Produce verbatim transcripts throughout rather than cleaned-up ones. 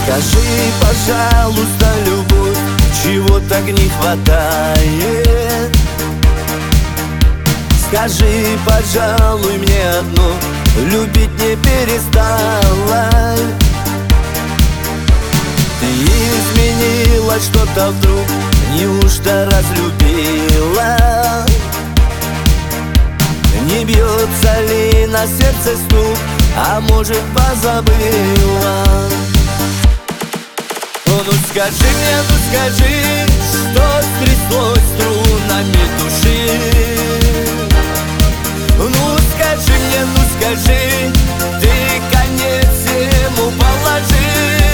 Скажи, пожалуйста, любовь, чего так не хватает? Скажи, пожалуй, мне одно, любить не перестала. Ты изменила что-то вдруг, неужто разлюбила? Не бьется ли на сердце стук, а может позабыла? Ну скажи мне, ну скажи, что стряслось струнами души? Ну скажи мне, ну скажи, ты конец ему положи.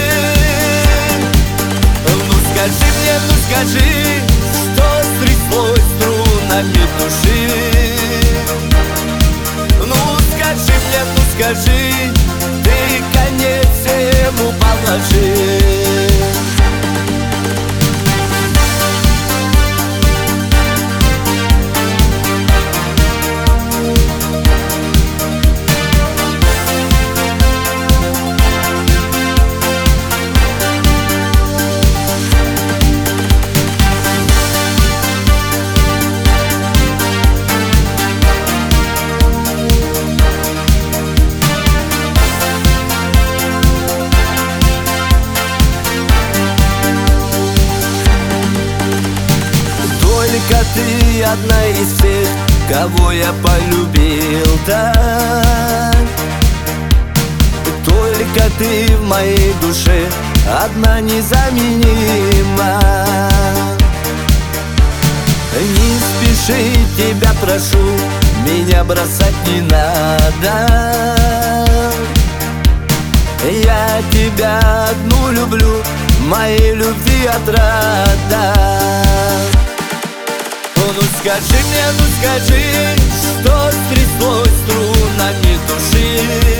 Ну скажи мне, ну скажи, что стряслось струнами души? Ну скажи мне, ну скажи, ты конец ему положи. Только ты одна из всех, кого я полюбил так. Только ты в моей душе одна незаменима. Не спеши, тебя прошу, меня бросать не надо. Я тебя одну люблю, моей любви отрада. Ну скажи мне, ну скажи, что стряслось струнами души?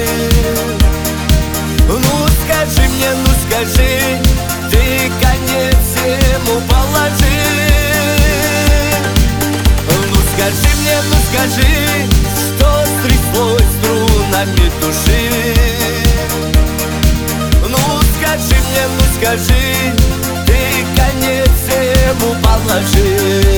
Ну скажи мне, ну скажи, ты конец ему положи. Ну скажи мне, ну скажи, что стряслось струнами души? Ну скажи мне, ну скажи, ты конец ему положи.